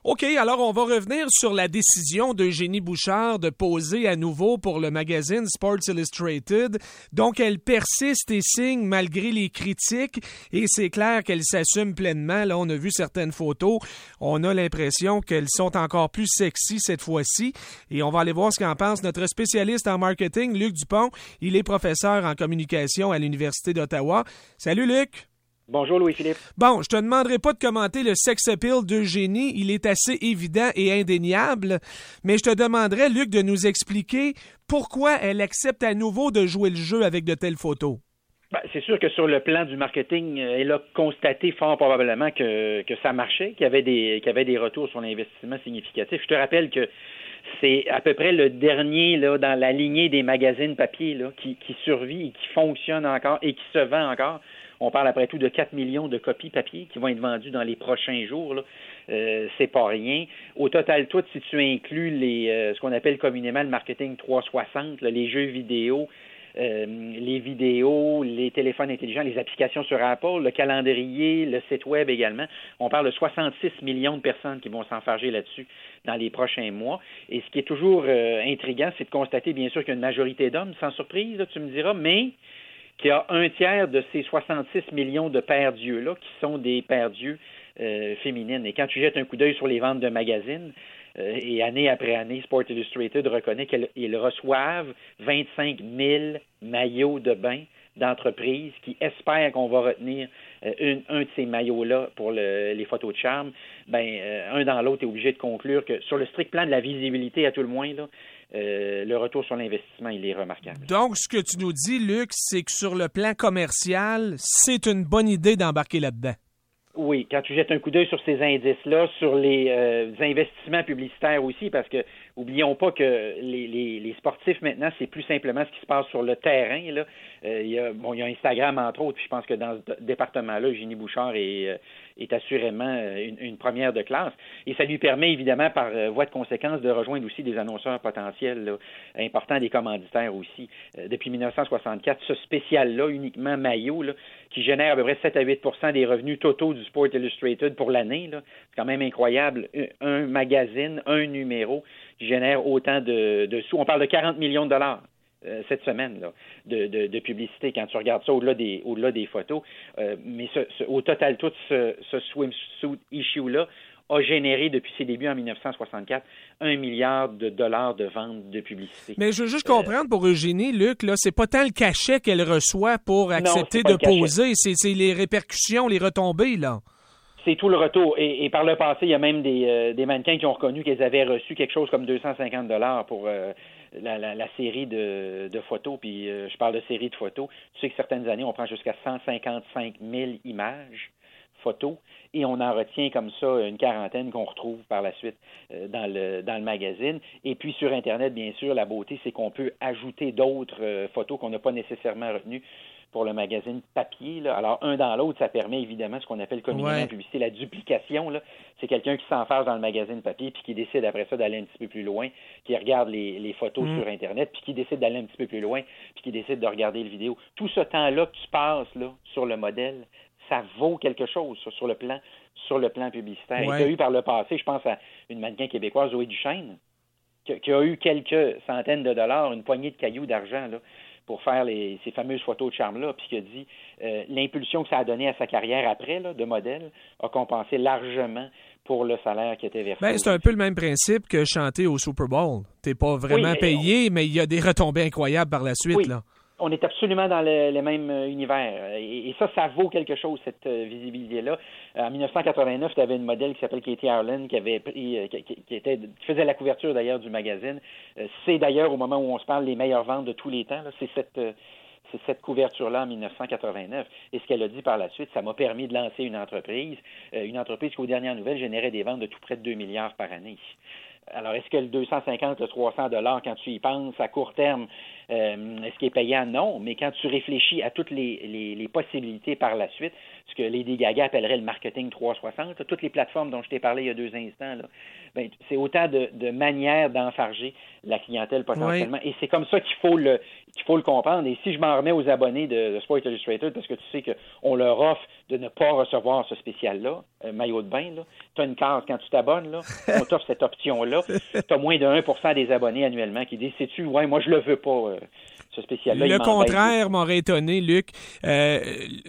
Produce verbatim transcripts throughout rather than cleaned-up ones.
OK, alors on va revenir sur la décision d'Eugénie Bouchard de poser à nouveau pour le magazine Sports Illustrated. Donc, elle persiste et signe malgré les critiques et c'est clair qu'elle s'assume pleinement. Là, on a vu certaines photos. On a l'impression qu'elles sont encore plus sexy cette fois-ci et on va aller voir ce qu'en pense notre spécialiste en marketing, Luc Dupont. Il est professeur en communication à l'Université d'Ottawa. Salut, Luc! Bonjour Louis-Philippe. Bon, je te demanderai pas de commenter le sex appeal d'Eugénie, il est assez évident et indéniable, mais je te demanderais, Luc, de nous expliquer pourquoi elle accepte à nouveau de jouer le jeu avec de telles photos. Ben, c'est sûr que sur le plan du marketing, elle a constaté fort probablement que, que ça marchait, qu'il y avait des, qu'il y avait des retours sur l'investissement significatifs. Je te rappelle que c'est à peu près le dernier là, dans la lignée des magazines papier là, qui, qui survit et qui fonctionne encore et qui se vend encore. On parle après tout de quatre millions de copies papier qui vont être vendues dans les prochains jours. Là. Euh, c'est pas rien. Au total, tout, si tu inclus les euh, ce qu'on appelle communément le marketing trois cent soixante, là, les jeux vidéo, euh, les vidéos, les téléphones intelligents, les applications sur Apple, le calendrier, le site web également, on parle de soixante-six millions de personnes qui vont s'enfarger là-dessus dans les prochains mois. Et ce qui est toujours euh, intriguant, c'est de constater, bien sûr, qu'il y a une majorité d'hommes, sans surprise, là, tu me diras, mais qu'il y a un tiers de ces soixante-six millions de paires d'yeux-là qui sont des paires d'yeux euh, féminines. Et quand tu jettes un coup d'œil sur les ventes de magazines, euh, et année après année, Sports Illustrated reconnaît qu'ils reçoivent vingt-cinq mille maillots de bain d'entreprises qui espèrent qu'on va retenir euh, une, un de ces maillots-là pour le, les photos de charme. Ben, euh, un dans l'autre est obligé de conclure que sur le strict plan de la visibilité, à tout le moins, là, Euh, le retour sur l'investissement, il est remarquable. Donc, ce que tu nous dis, Luc, c'est que sur le plan commercial, c'est une bonne idée d'embarquer là-dedans. Oui, quand tu jettes un coup d'œil sur ces indices-là, sur les euh, investissements publicitaires aussi, parce que oublions pas que les, les, les sportifs maintenant, c'est plus simplement ce qui se passe sur le terrain. Là. Euh, il y a, bon, il y a Instagram entre autres, puis je pense que dans ce département-là, Eugénie Bouchard est, euh, est assurément une, une première de classe. Et ça lui permet évidemment, par euh, voie de conséquence, de rejoindre aussi des annonceurs potentiels là, importants, des commanditaires aussi. Euh, depuis dix-neuf cent soixante-quatre, ce spécial-là, uniquement maillot, là, qui génère à peu près sept à huit pour cent des revenus totaux du Sport Illustrated pour l'année. Là. C'est quand même incroyable. Un, un magazine, un numéro qui génère autant de, de sous. On parle de quarante millions de dollars euh, cette semaine là, de, de, de publicité quand tu regardes ça au-delà des, au-delà des photos. Euh, mais ce, ce, au total, tout ce, ce swimsuit issue-là a généré depuis ses débuts en dix-neuf cent soixante-quatre un milliard de dollars de ventes de publicité. Mais je veux juste comprendre pour Eugénie, Luc, là, c'est pas tant le cachet qu'elle reçoit pour accepter non, de poser, c'est, c'est les répercussions, les retombées, là. C'est tout le retour. Et, et par le passé, il y a même des, euh, des mannequins qui ont reconnu qu'ils avaient reçu quelque chose comme deux cent cinquante dollars pour euh, la, la, la série de, de photos. Puis euh, je parle de série de photos. Tu sais que certaines années, on prend jusqu'à cent cinquante-cinq mille images photos et on en retient comme ça une quarantaine qu'on retrouve par la suite euh, dans le dans le magazine. Et puis sur Internet, bien sûr, la beauté, c'est qu'on peut ajouter d'autres euh, photos qu'on n'a pas nécessairement retenues pour le magazine papier. Là. Alors, un dans l'autre, ça permet évidemment ce qu'on appelle communément en publicité la duplication. Là. C'est quelqu'un qui s'enfarge dans le magazine papier puis qui décide après ça d'aller un petit peu plus loin, qui regarde les, les photos mmh. sur Internet, puis qui décide d'aller un petit peu plus loin, puis qui décide de regarder le vidéo. Tout ce temps-là que tu passes là, sur le modèle, ça vaut quelque chose ça, sur le plan sur le plan publicitaire. Ouais. Il y a eu par le passé, je pense à une mannequin québécoise, Zoé Duchesne, qui, qui a eu quelques centaines de dollars, une poignée de cailloux d'argent là, pour faire les, ces fameuses photos de charme-là, puis qui a dit euh, l'impulsion que ça a donné à sa carrière après, là, de modèle, a compensé largement pour le salaire qui était versé. Ben, c'est un peu le même principe que chanter au Super Bowl. T'es pas vraiment oui, payé, on... mais il y a des retombées incroyables par la suite. Oui. Là. On est absolument dans le, le même univers. Et, et ça, ça vaut quelque chose, cette euh, visibilité-là. En dix-neuf cent quatre-vingt-neuf, tu avais une modèle qui s'appelle Katie Harlan, qui avait pris, euh, qui, qui, était, qui faisait la couverture d'ailleurs du magazine. Euh, c'est d'ailleurs, au moment où on se parle, les meilleures ventes de tous les temps. Là, c'est cette, euh, c'est cette couverture-là en dix-neuf cent quatre-vingt-neuf. Et ce qu'elle a dit par la suite, ça m'a permis de lancer une entreprise. Euh, une entreprise qui, aux dernières nouvelles, générait des ventes de tout près de deux milliards par année. Alors, est-ce que le deux cent cinquante, le trois cents dollars, quand tu y penses à court terme, euh, est-ce qu'il est payant? Non. Mais quand tu réfléchis à toutes les, les, les possibilités par la suite, ce que Lady Gaga appellerait le marketing trois cent soixante. Toutes les plateformes dont je t'ai parlé il y a deux instants, là, ben, c'est autant de, de manières d'enfarger la clientèle potentiellement. Oui. Et c'est comme ça qu'il faut le qu'il faut le comprendre. Et si je m'en remets aux abonnés de, de Sports Illustrated, parce que tu sais qu'on leur offre de ne pas recevoir ce spécial-là, euh, maillot de bain, tu as une case quand tu t'abonnes, là, on t'offre cette option-là. Tu as moins de un pour cent des abonnés annuellement qui disent, sais-tu, ouais, moi je le veux pas. Euh, Ce spécial-là, le contraire m'aurait étonné, Luc. Euh,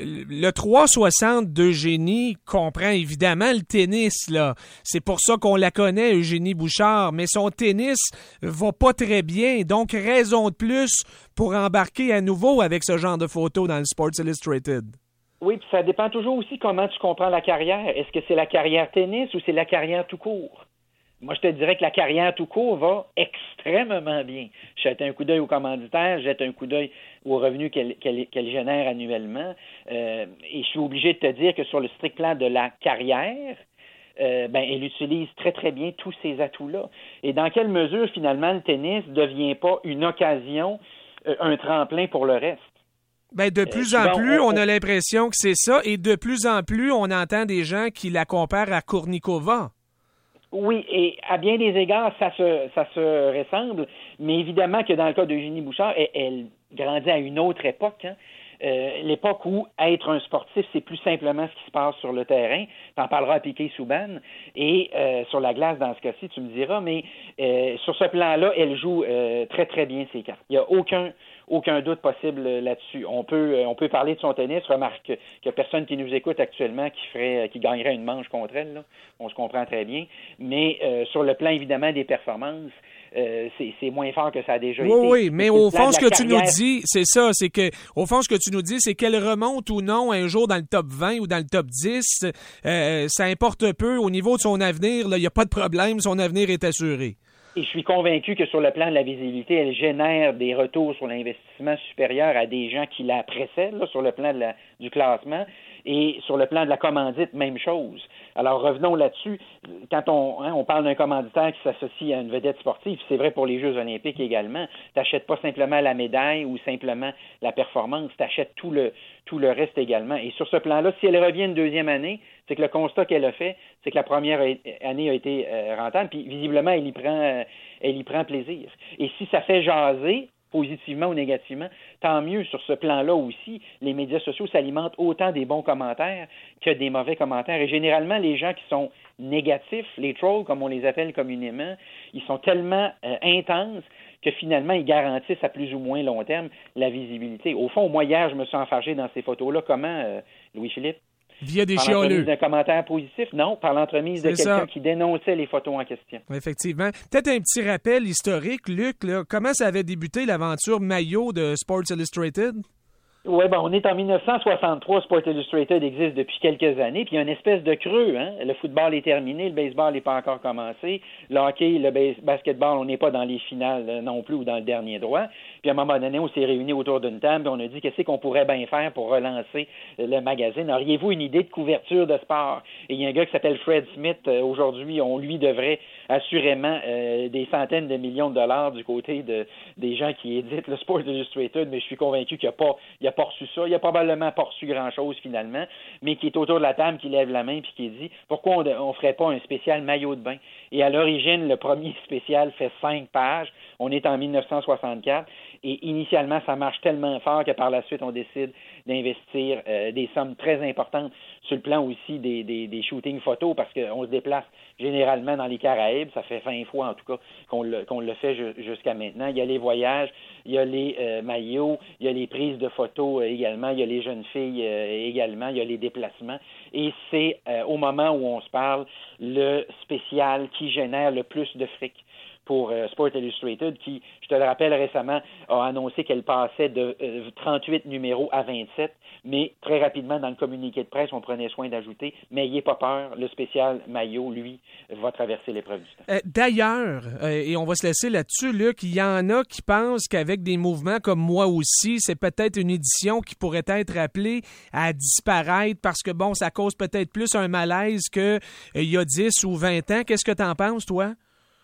le trois cent soixante d'Eugénie comprend évidemment le tennis, là. C'est pour ça qu'on la connaît, Eugénie Bouchard, mais son tennis va pas très bien. Donc, raison de plus pour embarquer à nouveau avec ce genre de photos dans le Sports Illustrated. Oui, puis ça dépend toujours aussi comment tu comprends la carrière. Est-ce que c'est la carrière tennis ou c'est la carrière tout court? Moi, je te dirais que la carrière tout court va extrêmement bien. Je jette un coup d'œil aux commanditaires, je jette un coup d'œil aux revenus qu'elle, qu'elle, qu'elle génère annuellement. Euh, et je suis obligé de te dire que sur le strict plan de la carrière, euh, ben, elle utilise très, très bien tous ces atouts-là. Et dans quelle mesure, finalement, le tennis ne devient pas une occasion, euh, un tremplin pour le reste? Ben, de plus euh, en souvent, plus, on, on a l'impression que c'est ça. Et de plus en plus, on entend des gens qui la comparent à Kournikova. Oui, et à bien des égards, ça se, ça se ressemble, mais évidemment que dans le cas d'Eugénie Bouchard, elle, elle grandit à une autre époque, hein. Euh, l'époque où être un sportif, c'est plus simplement ce qui se passe sur le terrain. T'en parleras à Piquet Souban. Et euh, sur la glace, dans ce cas-ci, tu me diras, mais euh, sur ce plan-là, elle joue euh, très, très bien ses cartes. Il n'y a aucun... Aucun doute possible là-dessus. On peut, on peut parler de son tennis. Remarque qu'il n'y a personne qui nous écoute actuellement qui ferait, qui gagnerait une manche contre elle, là. On se comprend très bien. Mais euh, sur le plan, évidemment, des performances, euh, c'est, c'est moins fort que ça a déjà oui, été. Oui, oui, mais au fond, ce que carrière... tu nous dis, c'est ça, c'est que, au fond, ce que tu nous dis, c'est qu'elle remonte ou non un jour dans le top vingt ou dans le top dix. Euh, ça importe peu. Au niveau de son avenir, il n'y a pas de problème. Son avenir est assuré. Et je suis convaincu que sur le plan de la visibilité, elle génère des retours sur l'investissement supérieurs à des gens qui la précèdent, là, sur le plan de la, du classement. Et sur le plan de la commandite, même chose. Alors, revenons là-dessus. Quand on, hein, on parle d'un commanditaire qui s'associe à une vedette sportive, c'est vrai pour les Jeux olympiques également. Tu n'achètes pas simplement la médaille ou simplement la performance, tu achètes tout le, tout le reste également. Et sur ce plan-là, si elle revient une deuxième année, c'est que le constat qu'elle a fait, c'est que la première année a été euh, rentable, puis visiblement, elle y prend, euh, elle y prend plaisir. Et si ça fait jaser, positivement ou négativement, tant mieux. Sur ce plan-là aussi, les médias sociaux s'alimentent autant des bons commentaires que des mauvais commentaires. Et généralement, les gens qui sont négatifs, les trolls, comme on les appelle communément, ils sont tellement euh, intenses que finalement, ils garantissent à plus ou moins long terme la visibilité. Au fond, moi, hier, je me suis enfargé dans ces photos-là. Comment, euh, Louis-Philippe? Via des par chialeux. d'un commentaire positif? Non, par l'entremise de C'est quelqu'un ça. qui dénonçait les photos en question. Effectivement. Peut-être un petit rappel historique, Luc. Là. Comment ça avait débuté l'aventure maillot de Sports Illustrated? Oui, ben on est en dix-neuf cent soixante-trois, Sports Illustrated existe depuis quelques années, puis il y a une espèce de creux, hein. Le football est terminé, le baseball n'est pas encore commencé, le hockey, le bas- basketball, on n'est pas dans les finales non plus ou dans le dernier droit. Puis à un moment donné, on s'est réunis autour d'une table et on a dit qu'est-ce qu'on pourrait bien faire pour relancer le magazine. Auriez-vous une idée de couverture de sport? Et il y a un gars qui s'appelle Fred Smith, euh, aujourd'hui, on lui devrait assurément euh, des centaines de millions de dollars du côté de des gens qui éditent le Sports Illustrated, mais je suis convaincu qu'il n'y a pas, il y a pas reçu ça. Il n'a probablement pas reçu grand-chose finalement, mais qui est autour de la table, qui lève la main puis qui dit pourquoi on ne ferait pas un spécial maillot de bain? Et à l'origine, le premier spécial fait cinq pages. On est en dix-neuf cent soixante-quatre et initialement, ça marche tellement fort que par la suite, on décide d'investir euh, des sommes très importantes sur le plan aussi des, des, des shootings photos parce qu'on se déplace généralement dans les Caraïbes. Ça fait vingt fois en tout cas qu'on le, qu'on le fait ju- jusqu'à maintenant. Il y a les voyages, il y a les euh, maillots, il y a les prises de photos euh, également, il y a les jeunes filles euh, également, il y a les déplacements. Et c'est euh, au moment où on se parle le spécial qui génère le plus de fric pour euh, Sports Illustrated, qui, je te le rappelle récemment, a annoncé qu'elle passait de euh, trente-huit numéros à vingt-sept, mais très rapidement, dans le communiqué de presse, on prenait soin d'ajouter, mais n'ayez pas peur, le spécial maillot, lui, va traverser l'épreuve du temps. Euh, d'ailleurs, euh, et on va se laisser là-dessus, Luc, il y en a qui pensent qu'avec des mouvements comme moi aussi, c'est peut-être une édition qui pourrait être appelée à disparaître parce que, bon, ça cause peut-être plus un malaise qu'il euh, y a dix ou vingt ans. Qu'est-ce que tu en penses, toi?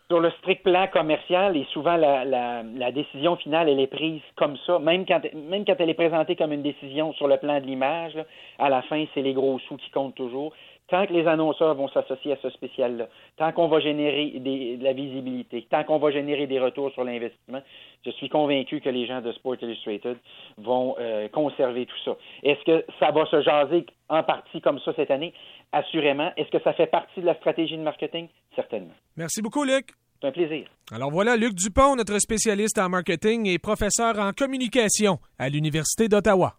Sur le strict plan commercial, et souvent la, la, la décision finale, elle est prise comme ça, même quand, même quand elle est présentée comme une décision sur le plan de l'image, là, à la fin, c'est les gros sous qui comptent toujours. Tant que les annonceurs vont s'associer à ce spécial-là, tant qu'on va générer des, de la visibilité, tant qu'on va générer des retours sur l'investissement, je suis convaincu que les gens de Sports Illustrated vont euh, conserver tout ça. Est-ce que ça va se jaser en partie comme ça cette année? Assurément. Est-ce que ça fait partie de la stratégie de marketing? Certainement. Merci beaucoup, Luc. C'est un plaisir. Alors voilà, Luc Dupont, notre spécialiste en marketing et professeur en communication à l'Université d'Ottawa.